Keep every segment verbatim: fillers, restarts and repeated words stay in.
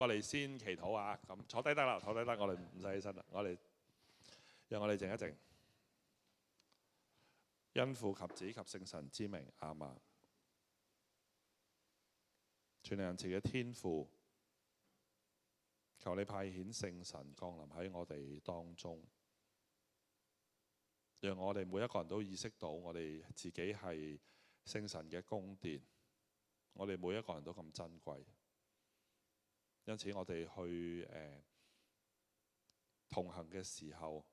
我哋先祈禱啊！咁坐低得啦，坐低得，我哋唔使起身啦。我哋讓我哋靜一靜。因父及子及聖神之名，阿們。全能仁慈嘅天父，求你派遣聖神降臨喺我哋當中，讓我哋每一個人都意識到我哋自己係聖神嘅宮殿，我哋每一個人都咁珍貴。因此我哋去、呃、同行嘅時候，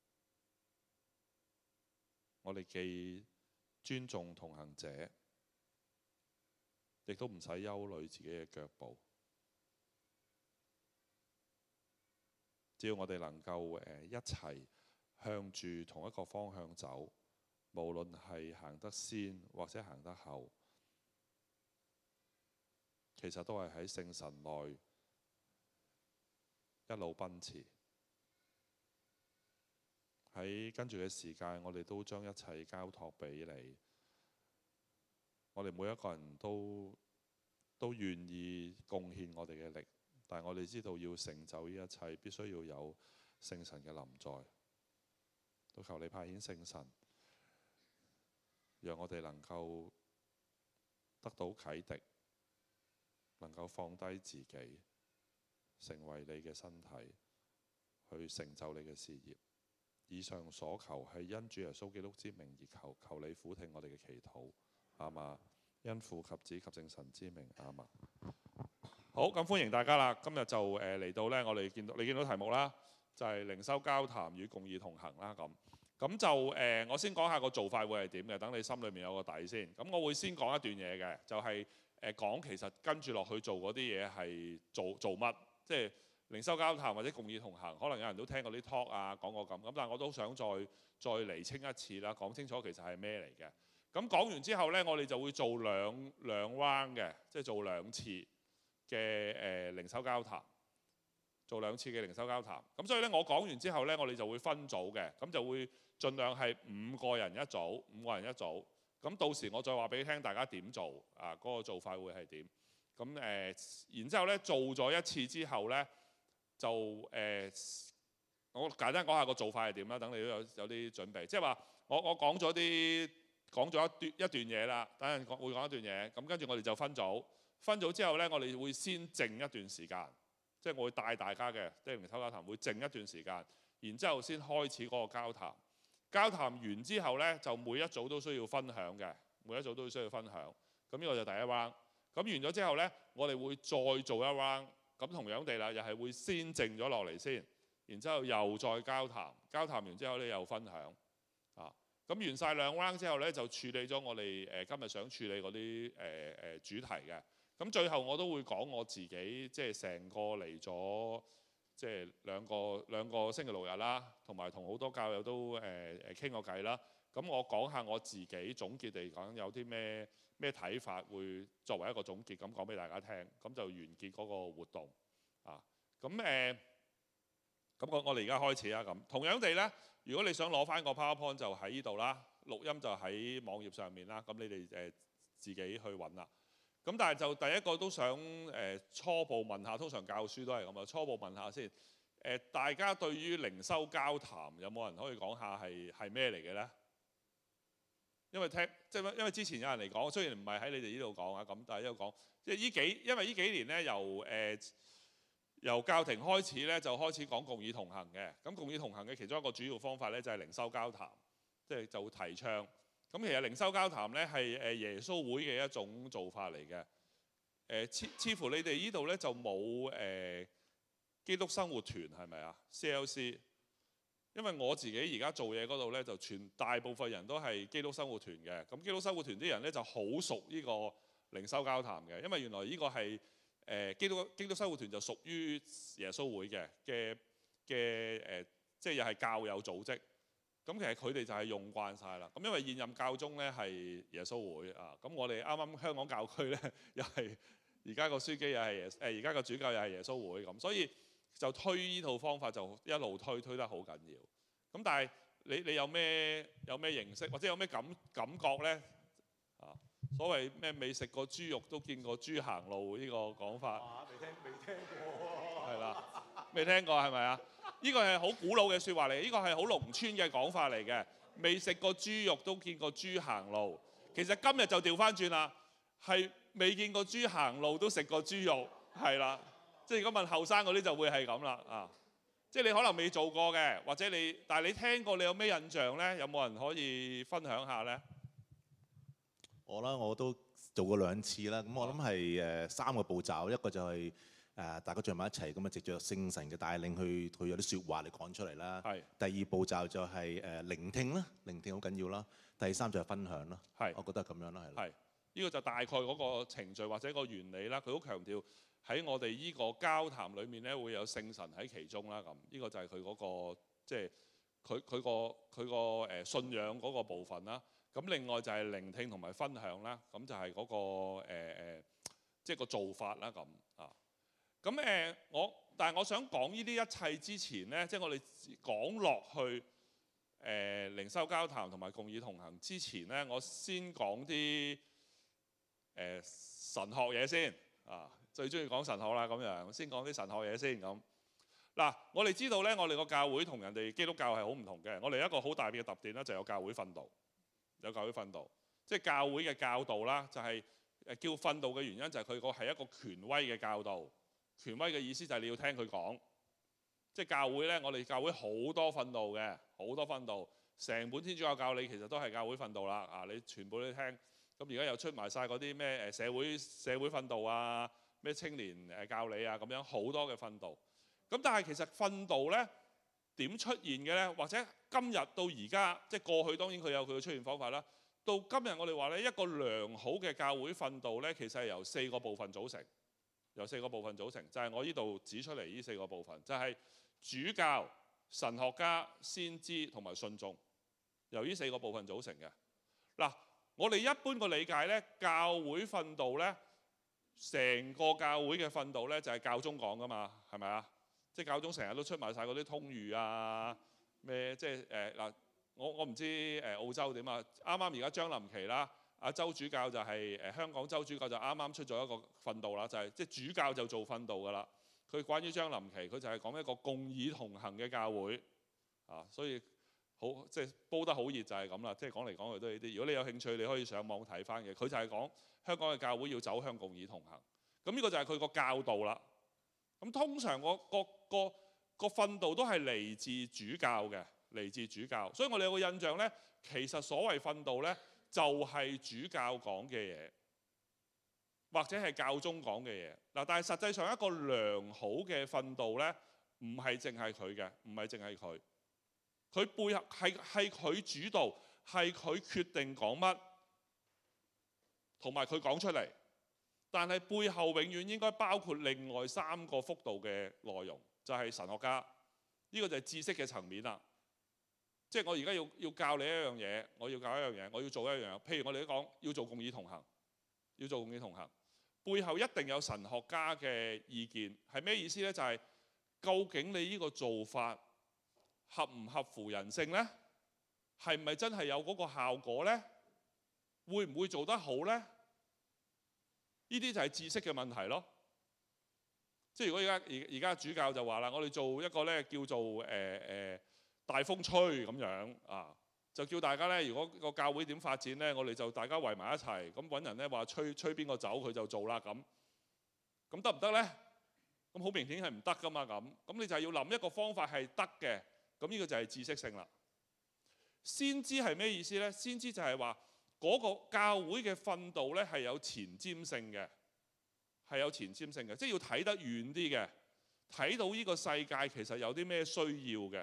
我哋既尊重同行者，亦都唔使憂慮自己嘅腳步。只要我哋能夠、呃、一齊向住同一個方向走，無論係行得先或者行得後，其實都係喺聖神內一路奔馳。喺跟住嘅時間，我哋都將一切交託俾你。我哋每一個人都都願意貢獻我哋嘅力，但係我哋知道要成就呢一切，必須要有聖神嘅臨在。都求你派遣聖神，讓我哋能夠得到啟迪，能夠放低自己，成為你嘅身體，去成就你嘅事業。以上所求係因主耶穌基督之名而求，求你俯聽我哋嘅祈禱，阿們。因父及子及聖神之名，阿們。好，咁歡迎大家啦！今日就誒嚟到呢，我哋見到你見到題目啦，就係靈修交談與共義同行啦。咁咁就誒、呃，我先講下個做法會係點嘅，等你心裏面有個底先。咁我會先講一段嘢嘅，就係誒講其實跟住落去做嗰啲嘢係做做乜，即係靈修交談或者共義同行。可能有人都聽過啲 talk 啊，講過咁，咁但係我都想再再釐清一次啦，講清楚其實係咩嚟嘅。咁講完之後呢，我哋就會做兩兩 round 嘅，即係做兩次嘅誒靈修交談，做兩次嘅靈修交談。咁所以呢，我講完之後呢，我哋就會分組嘅，咁就會盡量係五個人一組，五個人一組。咁到時我再話俾你聽，大家點做啊？嗰個做法會係點？咁誒、呃，然之後呢，做咗一次之後呢，就誒、呃，我簡單講下個做法係點啦，等你都有有啲準備。即係話我我講咗啲。講咗一段一段嘢啦，等陣講會講一段嘢，咁跟住我哋就分組，分組之後呢，我哋會先靜一段時間，即係我會帶大家嘅，即係靈修交談會靜一段時間，然之後先開始嗰個交談。交談完之後呢，就每一組都需要分享嘅，每一組都需要分享。咁呢個就第一 round。咁完咗之後呢，我哋會再做一 round。咁同樣地啦，又係會先靜咗落嚟先，然之後又再交談，交談完之後呢，又分享。啊！咁完晒兩 round 之後呢，就處理咗我哋誒今日想處理嗰啲誒誒主題嘅。咁最後我都會講我自己，即係成個嚟咗，即係兩個兩個星期六日啦，同埋同好多教友都誒誒傾過偈啦。咁我講下我自己總結地講有啲咩咩睇法，會作為一個總結咁講俾大家聽。咁就完結嗰個活動啊。咁誒。咁我我哋而家開始啦。咁同樣地呢，如果你想攞翻個 PowerPoint 就喺呢度啦，錄音就喺網頁上面啦。咁你哋誒自己去揾啦。咁但係就第一個都想誒初步問下，通常教書都係咁啊。初步問下先，誒大家對於靈修交談有冇人可以講下係係咩嚟嘅呢？因為聽即係因為之前有人嚟講，雖然唔係喺你哋呢度講啊，咁但係呢度講，即係呢幾因為呢幾年呢，由誒。呃由教廷開始咧，就開始講共義同行嘅。咁共義同行嘅其中一個主要方法咧，就係靈修交談，即係就會提倡。咁其實靈修交談咧係誒耶穌會嘅一種做法嚟嘅。誒似似乎你哋呢度咧就冇誒基督生活團係咪啊 ？C L C。因為我自己而家做嘢嗰度咧，就全大部分人都係基督生活團嘅。咁基督生活團啲人咧就好熟呢個靈修交談嘅，因為原來呢個係。誒基督基督生活團就屬於耶穌會嘅嘅嘅誒，即係又係教友組織。咁其實佢哋就係用慣晒啦。咁因為現任教宗咧係耶穌會啊，咁我哋啱啱香港教區咧又係而家個書記又係耶誒，而家個主教又係耶穌會咁，所以就推呢套方法就一路推推得好緊要。咁但係你你有咩有咩認識或者有咩感感覺咧啊？所謂咩未食過豬肉都見過豬行路呢個講法， 未聽未聽過。 係啦，未聽過係咪啊？呢個係好古老嘅説話嚟，呢個係好農村嘅講法嚟嘅。未食過豬肉都見過豬行路。其實今日就調翻轉啦，係未見過豬行路都食過豬肉，係啦。即係如果問後生嗰啲就會係咁啦啊！即係你可能未做過嘅，或者你但係你聽過，你有咩印象呢？有冇人可以分享下呢？ 我啦，我都做過兩次啦。咁我諗係誒三個步驟，一個就係、是、誒、呃、大家聚埋一齊咁啊，藉著聖神嘅帶領去去有啲説話嚟講出嚟啦。 係。 第二步驟就係、是、誒、呃、聆聽啦，聆聽好緊要啦。第三就係分享啦。 係。 我覺得係咁樣啦，係。 係。呢個就大概嗰個程序或者個原理啦。佢好強調喺我哋呢個交談裡面咧，會有聖神喺其中啦。咁呢個就係佢嗰個即係佢佢個佢個誒信仰嗰個部分啦。咁另外就係聆聽同埋分享啦。咁就係嗰個誒誒即係個做法啦。咁啊。咁誒我但係我想講呢啲一切之前咧，即係我哋講落去誒靈修交談同埋共議同行之前咧，我先講啲誒神學嘢先啊。最中意講神學啦，咁樣先講啲神學嘢先咁。嗱，我哋知道咧，我哋個教會同人哋基督教係好唔同嘅。我哋一個好大嘅特點咧，就有教會訓導，有教會訓導，即係教會嘅教導啦。就係誒叫訓導嘅原因就係佢個係一個權威嘅教導。權威嘅意思就係你要聽佢講。即係教會咧，我哋教會好多訓導嘅，好多訓導。成本天主教教理其實都係教會訓導啦。啊，你全部都聽。咁而家又出埋晒嗰啲咩誒社會社會訓導啊。咩青年誒教理啊，咁樣好多嘅訓導。咁但係其實訓導咧點出現嘅咧？或者今日到而家，即係過去當然佢有佢嘅出現方法啦。到今日我哋話咧，一個良好嘅教會訓導咧，其實係由四個部分組成。由四個部分組成，就係我呢度指出嚟呢四個部分，就係主教、神學家、先知同埋信眾，由呢四個部分組成嘅。嗱，我哋一般個理解咧，教會訓導咧。成個教會嘅訓導咧就係教宗講噶嘛，係咪啊？即係教宗成日都出埋晒嗰啲通諭啊，咩即係誒嗱，我我唔知誒澳洲點啊？啱啱而家將臨期啦，阿周主教就係、是、誒香港周主教就啱啱出咗一個訓導啦，就係、是、即係主教就做訓導噶啦。佢關於將臨期，佢就係講一個共議同行嘅教會啊，所以好即係煲得好熱就係咁啦。即係講嚟講去都係呢啲。如果你有興趣，你可以上網睇翻嘅。佢就係講香港嘅教會要走向共議同行，咁呢個就係佢個教導啦。咁通常個個個個訓導都係嚟自主教嘅，嚟自主教。所以我哋有個印象呢，其實所謂訓導呢，就係主教講嘅嘢，或者係教宗講嘅嘢。嗱，但係實際上一個良好嘅訓導呢，唔係淨係佢嘅，唔係淨係佢，佢背後係係佢主導，係佢決定講乜。同埋佢講出嚟，但係背後永遠應該包括另外三個幅度嘅內容，就係神學家，呢個就係知識嘅層面啦。即係我而家要要教你一樣嘢，我要教一樣嘢，我要做一樣。譬如我哋都講要做共議同行，要做共議同行，背後一定有神學家嘅意見。係咩意思呢？就係究竟你呢個做法合唔合乎人性呢？係咪真係有嗰個效果呢？會唔會做得好呢？呢啲就係知識嘅問題咯。即係如果而家而而家主教就話啦，我哋做一個咧叫做誒誒、呃呃、大風吹咁樣啊，就叫大家咧，如果個教會點發展咧，我哋就大家圍埋一齊，咁揾人咧話吹吹邊個走佢就做啦咁。咁得唔得咧？咁好明顯係唔得噶嘛咁。咁你就係要諗一個方法係得嘅。咁呢個就係知識性啦。先知係咩意思咧？先知就係話。嗰個教會嘅訓導咧係有前瞻性嘅，係有前瞻性嘅，即係要睇得遠啲嘅，睇到呢個世界其實有啲咩需要嘅。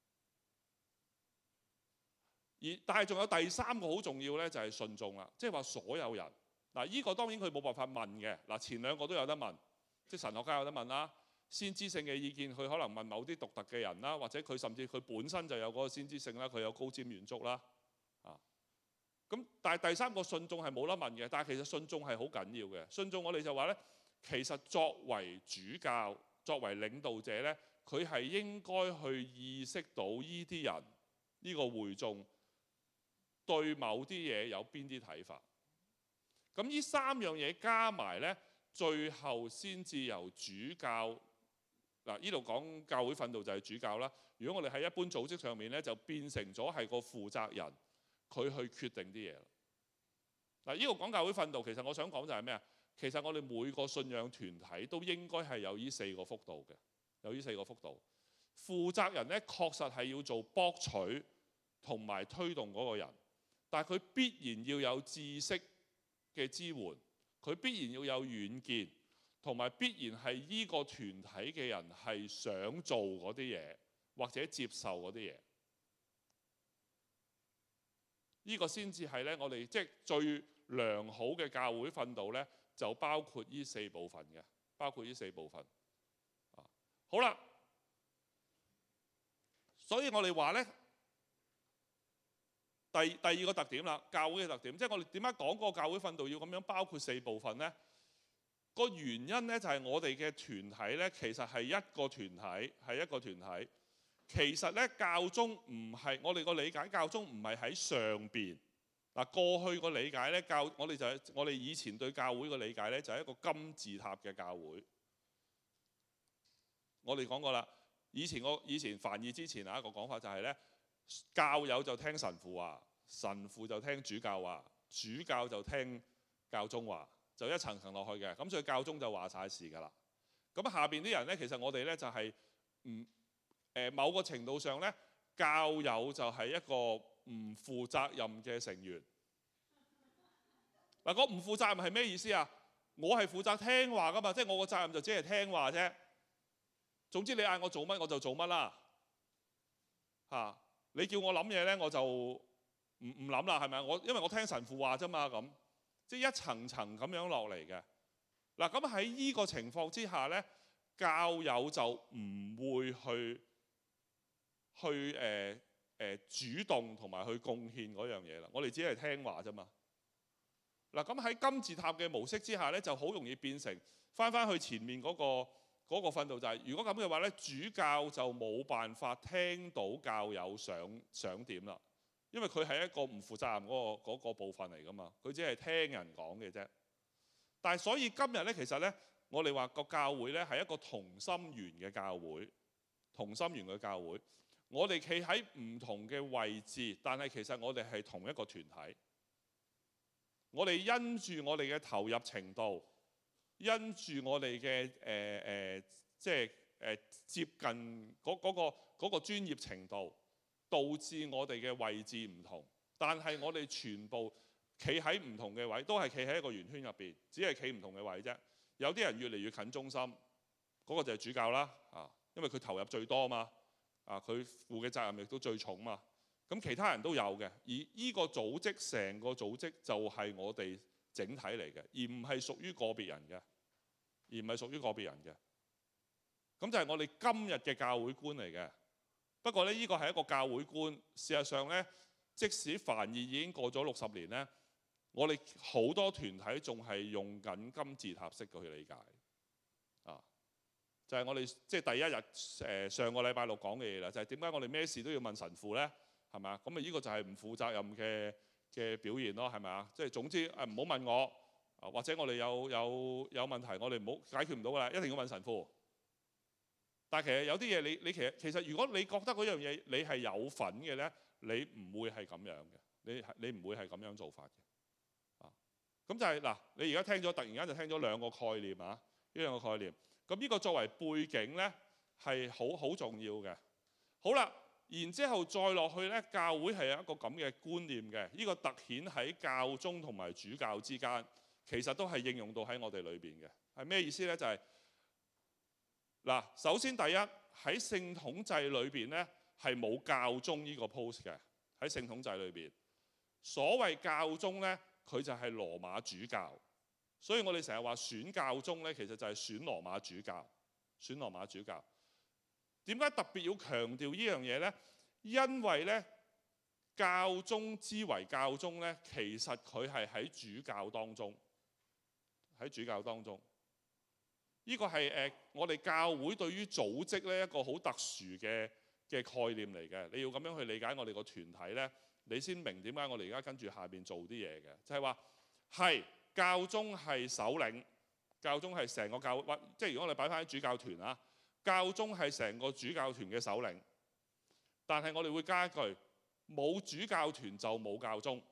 而但係仲有第三個好重要咧，就係信眾啦，即係話所有人嗱，呢個當然佢冇辦法問嘅嗱，前兩個都有得問，即係神學家有得問啦，先知性嘅意見佢可能問某啲獨特嘅人啦，或者佢甚至佢本身就有嗰個先知性啦，佢有高瞻遠矚啦。咁但係第三個信眾係冇得問嘅，但係其實信眾係好緊要嘅。信眾我哋就話咧，其實作為主教、作為領導者咧，佢係應該去意識到呢啲人、呢個會眾對某啲嘢有邊啲睇法。咁呢三樣嘢加埋咧， 最後先至由主教嗱，呢度講教會訓導就係主教啦。如果我哋喺一般組織上面咧，就變成咗係個負責人，佢去決定啲嘢。嗱，呢個講教會訓導，其實我想講就係咩啊？其實我哋每個信仰團體都應該係有呢四個幅度嘅，有呢四個幅度。負責人咧，確實係要做博取同埋推動嗰個人，但係佢必然要有知識嘅支援，佢必然要有遠見，同埋必然係依個團體嘅人係想做嗰啲嘢，或者接受嗰啲嘢。呢個先至係咧，我哋即係最良好嘅教會訓導咧，就包括呢四部分嘅，包括呢四部分。啊，好啦，所以我哋話咧，第第二個特點啦，教會嘅特點，即係我哋點解講嗰個教會訓導要咁樣包括四部分咧？個原因咧就係我哋嘅團體咧，其實係一個團體，係一個團體。其實咧，教宗唔係我哋個理解，教宗唔係喺上邊。嗱，過去個理解咧，教我哋就係、是、我哋以前對教會個理解咧，就係一個金字塔嘅教會。我哋講過啦，以前我以前梵二之前啊一個講法就係咧，教友就聽神父話，神父就聽主教話，主教就聽教宗話，就一層層落去嘅。咁所以教宗就話晒事㗎啦。咁下邊啲人咧，其實我哋咧就係唔誒某個程度上咧，教友就係一個唔負責任嘅成員。嗱，嗰唔負責任係咩意思啊？我係負責聽話㗎嘛，即係我個責任就只係聽話啫。總之你嗌我做乜我就做乜啦。嚇，你叫我諗嘢咧，我就唔唔諗啦，係咪？我因為我聽神父話啫嘛，咁即係一層層咁樣落嚟嘅。嗱，咁喺呢個情況之下咧，教友就唔會去去誒誒、呃呃、主動同埋去貢獻嗰樣嘢啦。我哋只係聽話啫嘛。嗱，咁喺金字塔嘅模式之下咧，就好容易變成翻翻去前面嗰、嗰個嗰、嗰個訓導就係、係，如果咁嘅話咧，主教就冇辦法聽到教友想想點啦，因為佢係一個唔負責任嗰、嗰個嗰個部分嚟噶嘛，佢只係聽人講嘅啫。但係所以今日咧，其實咧，我哋話個教會咧係一個同心圓嘅教會，同心圓嘅教會。我哋企喺唔同嘅位置，但係其實我哋係同一個團體。我哋因住我哋嘅投入程度，因住我哋嘅誒誒，即係誒、呃、接近嗰嗰個嗰個專業程度，導致我哋嘅位置唔同。但係我哋全部企喺唔同嘅位，都係企喺一個圓圈入邊，只係企唔同嘅位啫。有啲人越嚟越近中心，嗰個就係主教啦，啊，因為佢投入最多嘛。啊！佢負嘅責任亦都最重嘛，咁其他人都有嘅，而呢個組織成個組織就係我哋整體嚟嘅，而唔係屬於個別人嘅，而唔係屬於個別人嘅。咁就係我哋今日嘅教會觀嚟嘅。不過咧，呢個係一個教會觀。事實上咧，即使梵二已經過咗六十年咧，我哋好多團體仲係用緊金字塔式嘅去理解。就係我哋即係第一日誒上個禮拜六講嘅嘢啦，就係點解我哋咩事都要問神父咧？係咪啊？咁啊呢個就係唔負責任嘅嘅表現咯，係咪啊？即係總之誒唔好問我，或者我哋有有有問題，我哋唔好解決唔到㗎啦，一定要問神父。但係其實有啲嘢你你其實其實如果你覺得嗰樣嘢你係有份嘅咧，你唔會係咁樣嘅，你你唔會係咁樣做法嘅。啊，咁就係嗱，你而家聽咗突然間就聽咗兩個概念啊，呢兩個概念。咁呢個作為背景呢，係好好重要嘅。好啦，然之後再落去呢，教會係有一個咁嘅觀念嘅。呢個突顯喺教宗同埋主教之間，其實都係應用到喺我哋裏邊嘅。係咩意思呢？就係嗱，首先第一喺聖統制裏邊呢，係冇教宗呢個 post 嘅。喺聖統制裏邊，所謂教宗呢，佢就係羅馬主教。所以我哋成日話選教宗咧，其實就係選羅馬主教，選羅馬主教。點解特別要強調呢樣嘢咧？因為咧，教宗之為教宗咧，其實佢係喺主教當中，喺主教當中。呢個係誒我哋教會對於組織咧一個好特殊嘅嘅概念嚟嘅。你要咁樣去理解我哋個團體咧，你先明點解我哋而家跟住下邊做啲嘢嘅，就係話係。教宗係首領， 教宗係成個教會，即係如果我哋擺翻喺主教團啊，教宗係成個主教團嘅首領。但係我哋會加一句，冇主教團就冇教宗。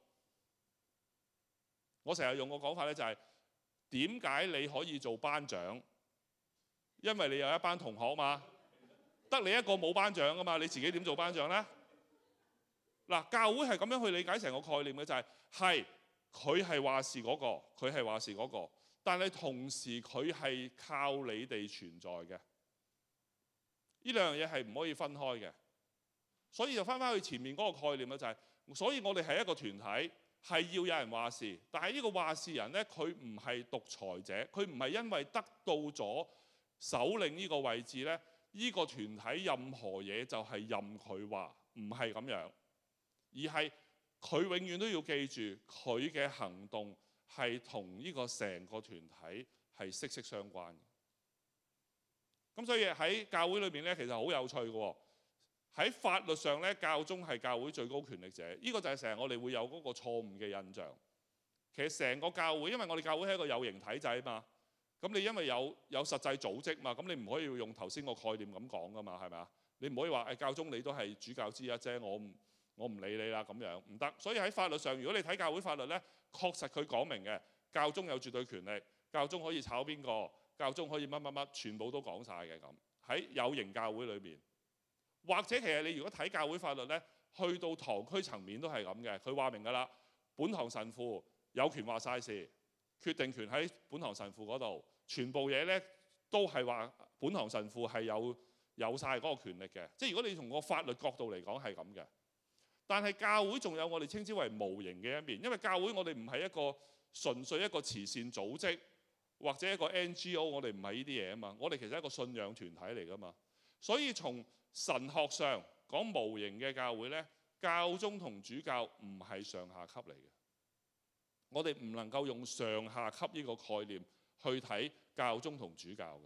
我成日用個講法咧，就係點解你可以做班長？因為你有一班同學嘛，得你一個冇班長噶嘛，你自己點做班長呢？嗱，教會係咁樣去理解成個概念嘅，就係係佢係話事嗰個，佢係話事嗰個，但係同時佢係靠你哋存在嘅。呢兩樣嘢係唔可以分開嘅。所以就翻返去前面嗰個概念啦，就係，所以我哋係一個團體，係要有人話事，但係呢個話事人呢，佢唔係獨裁者，佢唔係因為得到咗首領呢個位置呢，呢個團體任何嘢就係任佢話，唔係咁樣，而係佢永遠都要記住佢嘅行動係同呢個成個團體係息息相關嘅。咁所以喺教會裏面呢，其實好有趣嘅喎。喺法律上咧，教宗係教會最高權力者，呢、這個就係成日我哋會有嗰個錯誤嘅印象。其實成個教會，因為我哋教會係一個有形體制啊嘛，咁你因為有有實際組織嘛，咁你唔可以用頭先個概念咁講噶嘛，係咪啊？你唔可以話誒、哎、教宗你都係主教之一啫，我唔我唔理你啦咁樣，唔得。所以喺法律上，如果你睇教會法律咧，確實佢講明嘅，教宗有絕對權力，教宗可以炒邊個，教宗可以乜乜乜，全部都講晒嘅咁。喺有形教會裏面。或者其實你如果睇教會法律咧，去到堂區層面都係咁嘅。佢話明㗎啦，本堂神父有權話晒事，決定權喺本堂神父嗰度，全部嘢咧都係話本堂神父係有有曬嗰個權力嘅。即係如果你從個法律角度嚟講係咁嘅，但係教會仲有我哋稱之為無形嘅一面，因為教會我哋唔係一個純粹一個慈善組織或者一個 N G O， 我哋唔係呢啲嘢啊嘛，我哋其實係一個信仰團體嚟㗎嘛，所以從神學上講無形嘅教會呢，教宗同主教唔係上下級嚟嘅。我哋唔能夠用上下級呢個概念去睇教宗同主教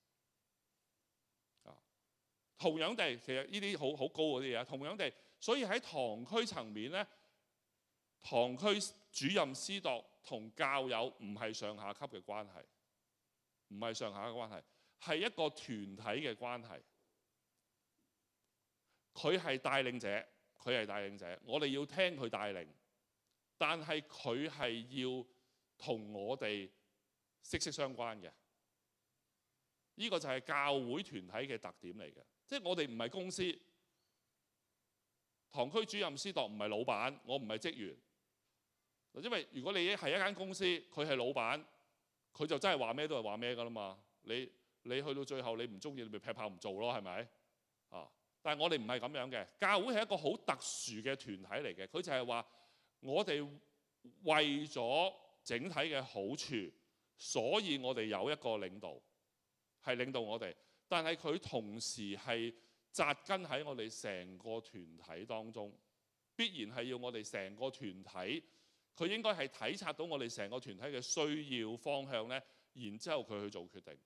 嘅。同樣地，其實呢啲好好高嗰啲嘢，同樣地，所以喺堂區層面呢，堂區主任司鐸同教友唔係上下級嘅關係，唔係上下嘅關係，係一個團體嘅關係。佢係帶領者，佢係帶領者，我哋要聽佢帶領，但係佢係要同我哋息息相關嘅。呢個就係教會團體嘅特點嚟嘅，即係我哋唔係公司，堂區主任司鐸唔係老闆，我唔係職員。因為如果你係一間公司，佢係老闆，佢就真係話咩都係話咩㗎啦嘛。你你去到最後你唔中意，你咪劈炮唔做咯，係咪啊？但係我哋唔係咁樣嘅，教會係一個好特殊嘅團體嚟嘅。佢就係話我哋為咗整體嘅好處，所以我哋有一個領導係領導我哋，但係佢同時係紮根喺我哋成個團體當中，必然係要我哋成個團體，佢應該係體察到我哋成個團體嘅需要方向呢，然之後佢去做決定。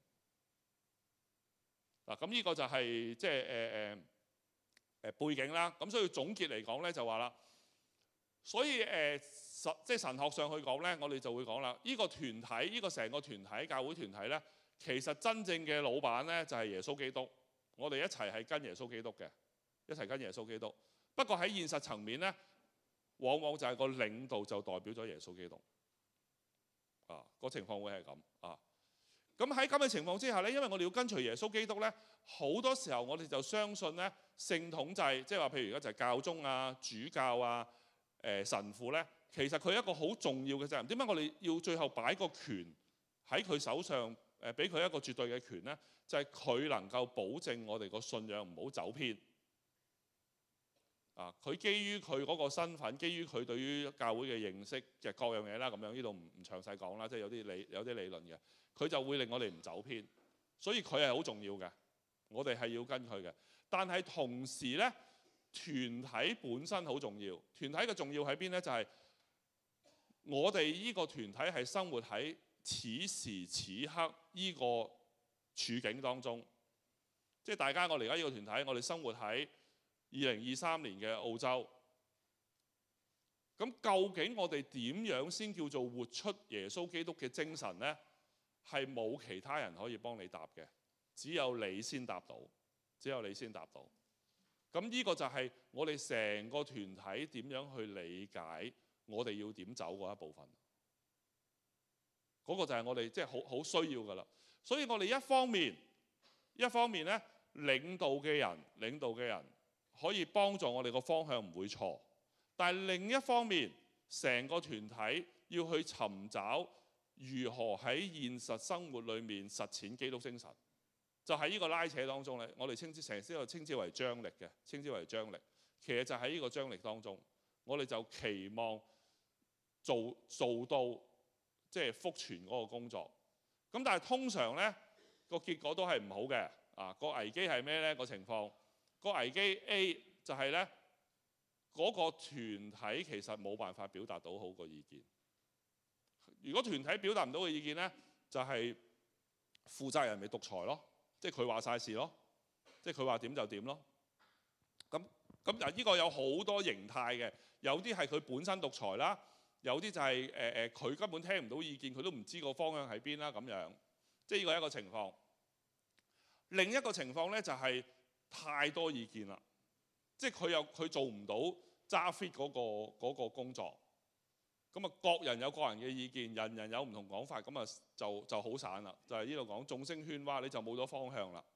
嗱，咁呢個就係即係誒誒。誒背景啦，咁所以總結嚟講咧就話啦，所以誒神即係神學上去講咧，我哋就會講啦，呢個團體，呢個成個團體教會團體咧，其實真正嘅老闆咧就係耶穌基督，我哋一齊係跟耶穌基督嘅，一齊跟耶穌基督。不過喺現實層面咧，往往就係個領導就代表咗耶穌基督，啊個情況會係咁啊。咁喺咁嘅情況之下咧，因為我哋要跟隨耶穌基督咧，好多時候我哋就相信咧聖統制，即係話譬如而家就係教宗啊、主教啊、誒、呃、神父咧，其實佢一個好重要嘅責任。點解我哋要最後擺個權喺佢手上，誒俾佢一個絕對嘅權咧？就係、是、佢能夠保證我哋個信仰唔好走偏。啊，佢基於佢嗰個身份，基於佢對於教會嘅認識嘅各樣嘢啦，咁樣呢度唔唔詳細講啦，即係有啲理有啲理論嘅。佢就會令我哋唔走偏，所以佢係好重要嘅，我哋係要跟佢嘅。但係同時呢，團體本身好重要。團體嘅重要喺邊呢？就係、是、我哋呢個團體係生活喺此時此刻呢個處境當中。即係大家我哋而家呢個團體，我哋生活喺二零二三年嘅澳洲。咁究竟我哋點樣先叫做活出耶穌基督嘅精神呢？ 係冇其他人可以幫你答嘅，只有你先答到，只有你先答到。咁呢個就係我哋成個團體點樣去理解我哋要點走嗰一部分。嗰個就係我哋即係好好需要噶啦。所以我哋一方面一方面咧，領導嘅人領導嘅人可以幫助我哋個方向唔會錯，但係另一方面，成個團體要去尋找如何喺現實生活裏面實踐基督精神，就喺呢個拉扯當中咧，我哋稱之成日都稱之為張力嘅，稱之為張力。其實就喺呢個張力當中，我哋就期望做做到即係福傳嗰個工作。咁但係通常咧個結果都係唔好嘅。啊，個危機係咩咧？個情況個危機 A 就係咧，嗰個團體其實冇辦法表達到好個意見。如果團體表達唔到嘅意見咧，就係負責人咪獨裁咯，即係佢話晒事咯，即係佢話點就點咯。咁咁嗱，呢個有好多形態嘅，有啲係佢本身獨裁啦，有啲就係誒誒佢根本聽唔到意見，佢都唔知個方向喺邊啦咁樣，即係呢個係一個情況。另一個情況咧就係太多意見啦，即係佢又佢做唔到揸 fit 嗰個嗰個工作，咁啊各人有各人嘅意見，人人有唔同講法，咁啊就就好散啦。就係呢度講眾聲喧嘩，你就冇咗方向啦。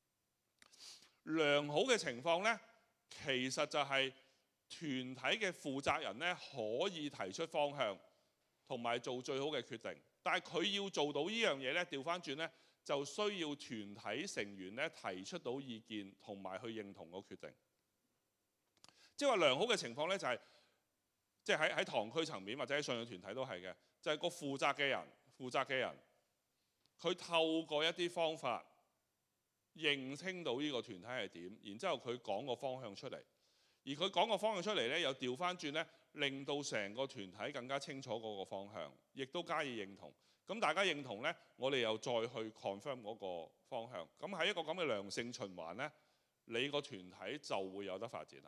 良好嘅情況咧，其實就係團體嘅負責人咧可以提出方向，同埋做最好嘅決定。但係佢要做到呢樣嘢咧，調翻轉咧，就需要團體成員咧提出到意見，同埋去認同個決定。即係話良好嘅情況咧，就係即係喺喺堂區層面或者喺信仰團體都係嘅，就係個負責嘅人，負責嘅人，佢透過一啲方法認清到呢個團體係點，然之後佢講個方向出嚟，而佢講個方向出嚟咧，又調翻轉咧，令到成個團體更加清楚嗰個方向，亦都加以認同。咁大家認同呢，我哋又再去 confirm 嗰個方向。咁喺一個咁嘅良性循環呢，你個團體就會有得發展啦。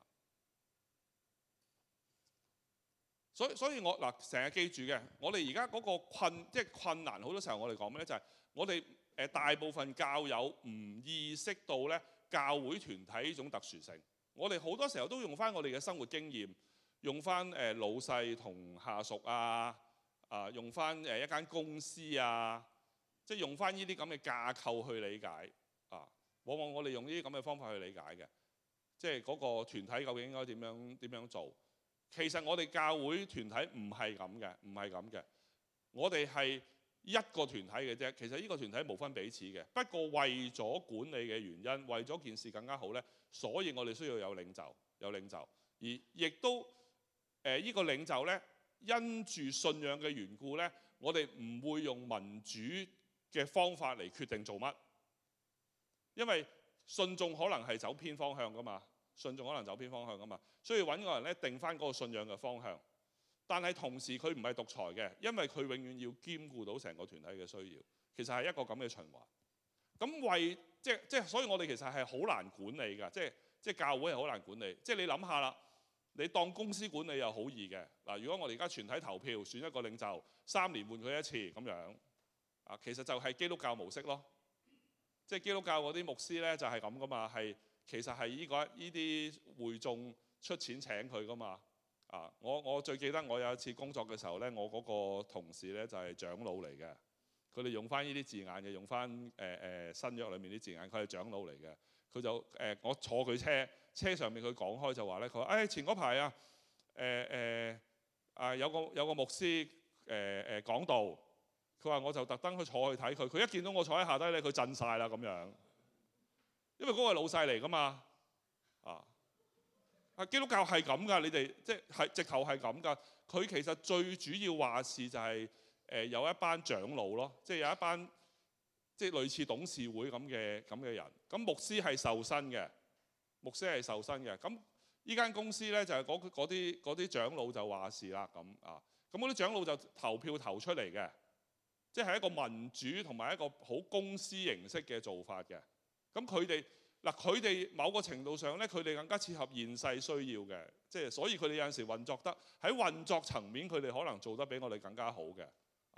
所以所以我嗱成日記住嘅，我哋而家嗰個困即係困難，好多時候我哋講咩呢？就係我哋誒大部分教友唔意識到呢教會團體呢種特殊性。我哋好多時候都用翻我哋嘅生活經驗，用翻誒老細同下屬啊。啊，用翻誒一間公司啊，即係用翻呢啲咁嘅架構去理解啊。往往我哋用呢啲咁嘅方法去理解嘅，即係嗰個團體究竟應該點樣點樣做？其實我哋教會團體唔係咁嘅，唔係咁嘅。我哋係一個團體嘅啫。其實呢個團體無分彼此嘅。不過為咗管理嘅原因，為咗件事更加好咧，所以我哋需要有領袖，有領袖，而亦都誒呢、呃呢個領袖咧。因住信仰嘅緣故呢，我哋唔會用民主嘅方法嚟決定做乜，因為信眾可能係走偏方向噶嘛，信眾可能走偏方向噶嘛，所以揾個人咧定翻嗰個信仰嘅方向。但係同時佢唔係獨裁嘅，因為佢永遠要兼顧到成個團體嘅需要。其實係一個咁嘅循環。咁為即係即係，所以我哋其實係好難管理㗎，即係即係教會係好難管理。即係你諗下啦。你當公司管理又好易嘅嗱，如果我哋而家全體投票選一個領袖，三年換佢一次咁樣啊，其實就係基督教模式咯。即係基督教嗰啲牧師咧就係咁噶嘛，係其實係呢個呢啲會眾出錢請佢噶嘛啊。我我最記得我有一次工作嘅時候咧，我嗰個同事咧就係長老嚟嘅，佢哋用翻呢啲字眼嘅，用翻誒誒新約裡面啲字眼，佢係長老嚟嘅，佢就誒、呃、我坐佢車。車上面佢講開就話咧，佢話：誒、哎、前嗰排啊，誒誒啊有個有個牧師誒誒、呃、講道，佢話我就特登去坐去睇佢，佢一見到我坐喺下低咧，佢震晒啦咁樣，因為嗰個係老細嚟噶嘛，啊啊基督教係咁噶，你哋即係直頭係咁噶，佢其實最主要話事就係、是、誒、呃、有一班長老咯，即係有一班即係類似董事會咁嘅咁嘅人，咁牧師係受薪嘅。牧師係受薪嘅，咁呢間公司咧就係嗰嗰啲嗰啲長老就話事啦咁啊，咁嗰啲長老就投票投出嚟嘅，即係一個民主同埋一個好公司形式嘅做法嘅。咁佢哋嗱佢哋某個程度上咧，佢哋更加切合現世需要嘅，即係所以佢哋有陣時運作得喺運作層面，佢哋可能做得比我哋更加好嘅啊。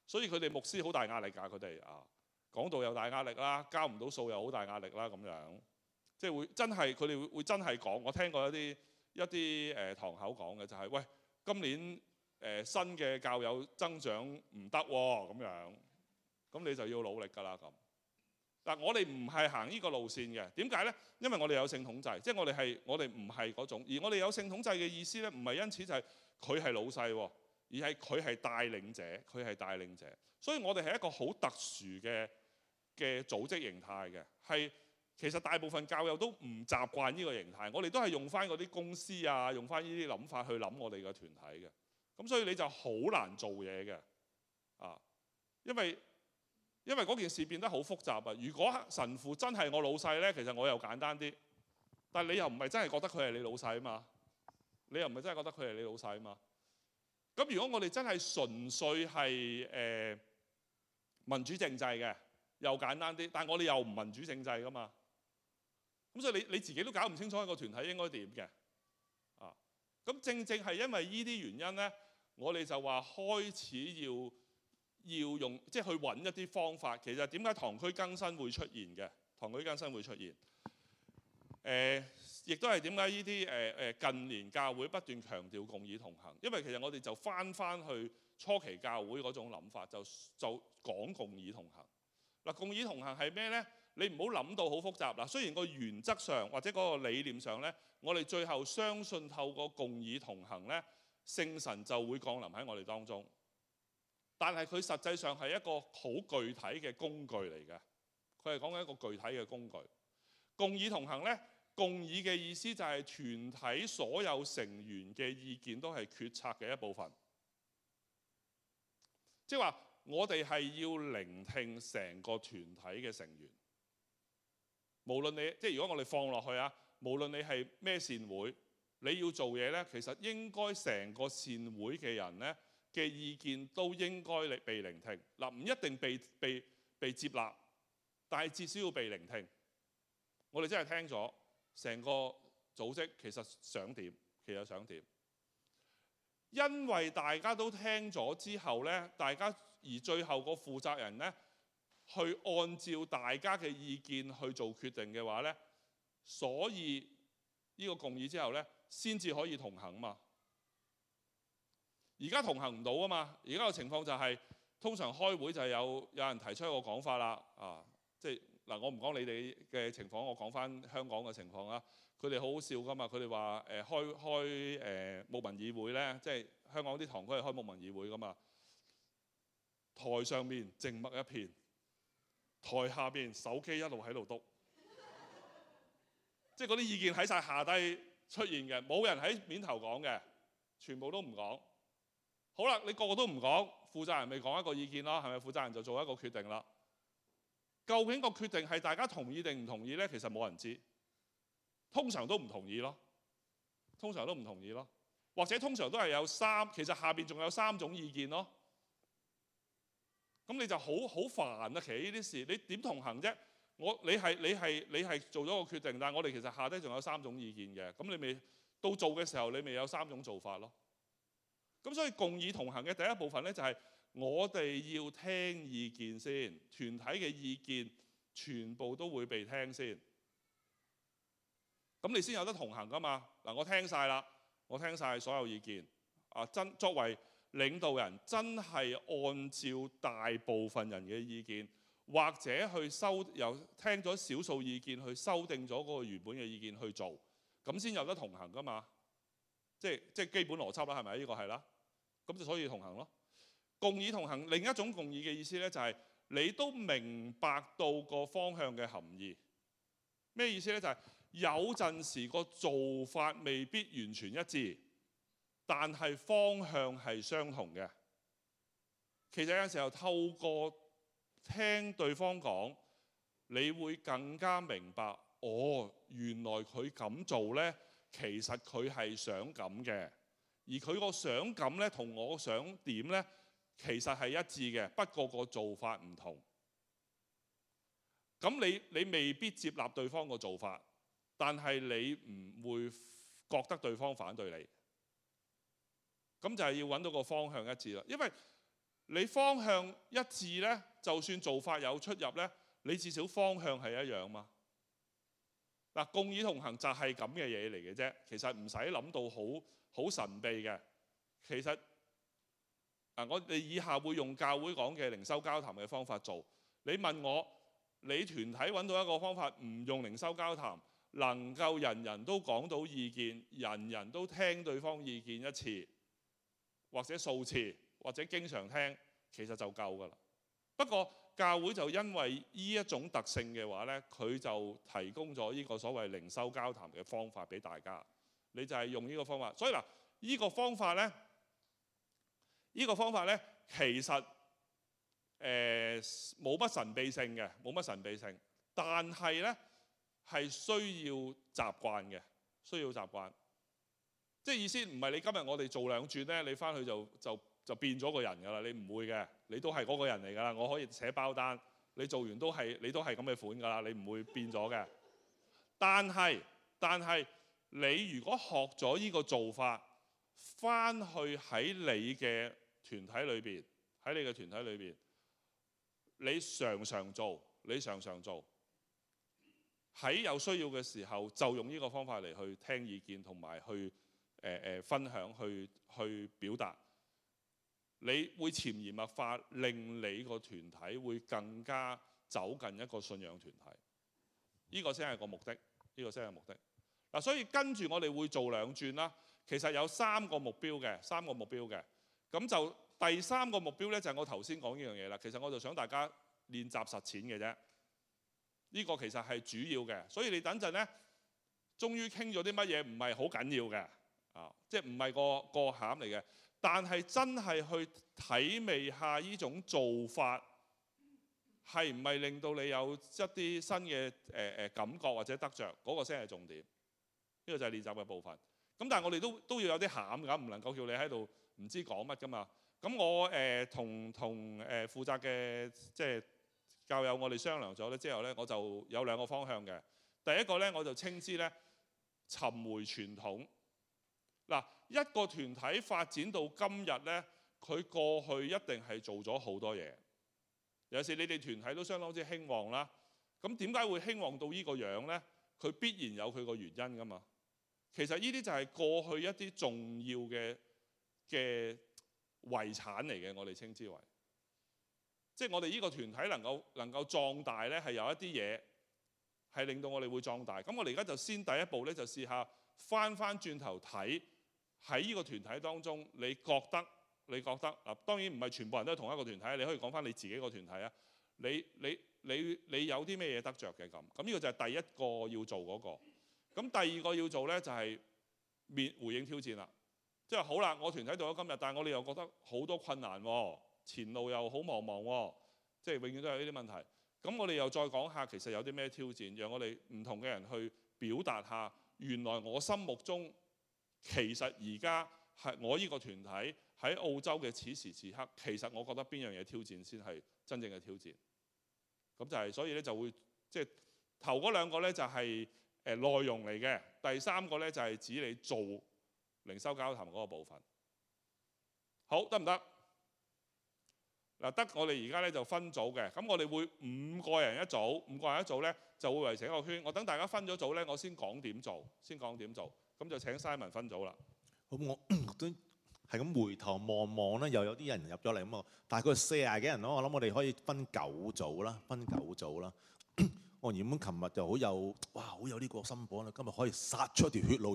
所以佢哋牧師好大壓力㗎，佢哋啊講道又大壓力啦，交唔到數又好大壓力啦，咁樣即係會真係佢哋會會真係講。我聽過一啲一啲誒、呃、堂口講嘅就係、是、喂，今年誒、呃、新嘅教友增長唔得喎，咁樣咁你就要努力㗎啦咁。嗱，我哋唔係行呢個路線嘅，點解呢？因為我哋有聖統制，即係我哋係我哋唔係嗰種，而我哋有聖統制嘅意思呢，唔係因此就係佢係老細，而係佢係帶領者，佢係帶領者。所以我哋係一個好特殊嘅嘅組織形態嘅，係其實大部分教友都唔習慣呢個形態，我哋都係用翻嗰啲公司啊，用翻呢啲諗法去諗我哋嘅團體嘅。咁所以你就好難做嘢嘅啊，因為。因為嗰件事變得好複雜啊！如果神父真係我老細呢，其實我又簡單啲。但係你又唔係真係覺得佢係你老細啊嘛？你又唔係真係覺得佢係你老細啊嘛？咁如果我哋真係純粹係誒、呃、民主政制嘅，又簡單啲。但係我哋又唔民主政制㗎嘛？咁所以你你自己都搞唔清楚一個團體應該點嘅啊？咁正正係因為呢啲原因呢，我哋就話開始要。要用即係去揾一啲方法，其實點解堂區更新會出現嘅？堂區更新會出現，誒、呃，亦都係點解呢啲誒誒近年教會不斷強調共議同行，因為其實我哋就翻翻去初期教會嗰種諗法，就就講共議同行。嗱，共議同行係咩呢？你唔好諗到好複雜嗱。雖然個原則上或者嗰個理念上呢，我哋最後相信透過共議同行呢，聖神就會降臨喺我哋當中。但係佢實際上係一個好具體嘅工具嚟嘅，佢係講緊一個具體嘅工具。共議同行呢，共議嘅意思就係團體所有成員嘅意見都係決策嘅一部分，即係話我哋係要聆聽成個團體嘅成員，無論你即係如果我哋放落去啊，無論你係咩善會，你要做嘢呢，其實應該成個善會嘅人呢嘅意見都應該被聆聽。嗱，唔一定被被被接納，但係至少要被聆聽。我哋真係聽咗成個組織其實想點，其實想點。因為大家都聽咗之後呢，大家而最後個負責人呢，去按照大家嘅意見去做決定嘅話呢，所以呢個共議之後呢，先至可以同行嘛。而家同行唔到啊嘛！而家個情況就係、是、通常開會就係有有人提出一個講法啦，啊，即係嗱，我唔講你哋嘅情況，我講翻香港嘅情況啦。佢哋好好笑噶嘛，佢哋話誒開開誒牧民議會咧，即係香港啲堂區係開牧民議會噶嘛。台上面靜默一片，台下邊手機一路喺度篤，即係嗰啲意見喺晒下低出現嘅，冇人喺面頭講嘅，全部都唔講。好啦，你個個都唔講，負責人咪講一個意見咯，係咪？負責人就做一個決定啦。究竟個決定係大家同意定唔同意呢？其實冇人知，通常都唔同意咯。通常都唔同意咯，或者通常都係有三，其實下邊仲有三種意見咯。咁你就好好煩啊！其實呢啲事，你點同行啫？我你係你係你係做咗個決定，但係我哋其實下低仲有三種意見嘅。咁你咪到做嘅時候，你咪有三種做法咯。咁所以共議同行嘅第一部分呢，就係我哋要聽意見先，團體嘅意見全部都會被聽先，咁你先有得同行噶嘛。嗱，我聽晒啦，我聽晒所有意見啊，真作為領導人真係按照大部分人嘅意見，或者去修由聽咗少數意見去修訂咗嗰個原本嘅意見去做，咁先有得同行噶嘛。即係即係基本邏輯啦，係咪？呢個係啦，咁就所以同行咯。共議同行另一種共議嘅意思呢，就係你都明白到個方向嘅含義。咩意思呢？就係有陣時個做法未必完全一致，但係方向係相同嘅。其實有陣時候透過聽對方講，你會更加明白，哦，原來佢咁做呢。其實佢係想咁嘅，而佢個想咁呢，同我想點呢，其實係一致嘅，不過個做法唔同。咁你你未必接納對方個做法，但係你唔會覺得對方反對你。咁就係要揾到個方向一致啦。因為你方向一致呢，就算做法有出入呢，你至少方向係一樣嘛。嗱，共議同行就係咁嘅嘢嚟嘅啫，其實唔使諗到好好神秘嘅。其實啊，我哋以下會用教會講嘅靈修交談嘅方法做。你問我，你團體揾到一個方法唔用靈修交談，能夠人人都講到意見，人人都聽對方意見一次，或者數次，或者經常聽，其實就夠㗎啦。不過教會就因為呢一種特性嘅話呢，佢就提供咗呢個所謂靈修交談嘅方法俾大家。你就係用呢個方法。所以嗱，呢個方法呢，呢個方法呢，其實誒冇乜神秘性嘅，冇乜神秘性。但係呢，係需要習慣嘅，需要習慣。即係意思唔係你今日我哋做兩轉呢，你翻去就就就變咗個人㗎啦。你唔會嘅，你都係嗰個人嚟㗎啦。我可以寫包單，你做完都係你都係咁嘅款㗎啦。你唔會變咗嘅。但係但係你如果學咗呢個做法，翻去喺你嘅團體裏邊，喺你嘅團體裏邊，你常常做，你常常做。喺有需要嘅時候，就用呢個方法嚟去聽意見同埋去誒誒、呃、分享，去去表達。你會潛移默化，令你個團體會更加走近一個信仰團體。呢、這個先係個目的，呢、這個先係目的。嗱，所以跟住我哋會做兩轉啦。其實有三個目標嘅，三個目標嘅。咁就第三個目標呢，就係我頭先講呢樣嘢啦。其實我就想大家練習實踐嘅啫。呢個其實係主要嘅，所以你等陣呢，終於傾咗啲乜嘢唔係好緊要嘅，啊，即係唔係個個餡嚟嘅，但係真係去體味下呢種做法係唔係令到你有一啲新嘅誒誒感覺或者得着，嗰個先係重點。呢個就係練習嘅部分。咁但係我哋都都要有啲餡㗎，唔能夠叫你喺度唔知講乜㗎嘛。咁我誒同同誒負責嘅即係教友，我哋商量咗咧之後咧，我就有兩個方向嘅。第一個咧，我就稱之咧尋回傳統。嗱，一個團體發展到今日咧，佢過去一定係做咗好多嘢。有時你哋團體都相當之興旺啦。咁點解會興旺到呢個樣咧？佢必然有佢個原因㗎嘛。其實呢啲就係過去一啲重要嘅嘅遺產嚟嘅，我哋稱之為。即係我哋呢個團體能夠能夠壯大咧，係有一啲嘢係令到我哋會壯大。咁我哋而家就先第一步咧，就試下翻翻轉頭睇喺呢個團體當中，你覺得你覺得嗱，當然唔係全部人都係同一個團體，你可以講翻你自己個團體啊。你你你你有啲咩嘢得着嘅咁？咁呢個就係第一個要做嗰個。咁第二個要做咧就係面回應挑戰啦。即係好啦，我團體到咗今日，但係我哋又覺得好多困難喎。前路又好茫茫喎，即係永遠都有呢啲問題。咁我哋又再講下，其實有啲咩挑戰，讓我哋唔同嘅人去表達下，原來我心目中其實而家係我呢個團體喺澳洲嘅此時此刻，其實我覺得邊樣嘢挑戰先係真正嘅挑戰。咁就係、是、所以咧就會即係、就是、頭嗰兩個咧就係誒內容嚟嘅，第三個咧就係指你做靈修交談嗰個部分。好，得唔得？嗱，得我哋而家咧就分組嘅，咁我哋會五個人一組，五個人一組咧就會圍成一個圈。我等大家分咗組咧，我先講點做，先講點做，咁就請 Simon 分組啦。 咁我都係咁回頭望望咧，又有啲人入咗嚟咁啊，大概四廿幾人咯。我諗我哋可以分九組啦，分九組啦。我原本琴日就好有哇，好有呢個心火啦，今日可以殺出條血路。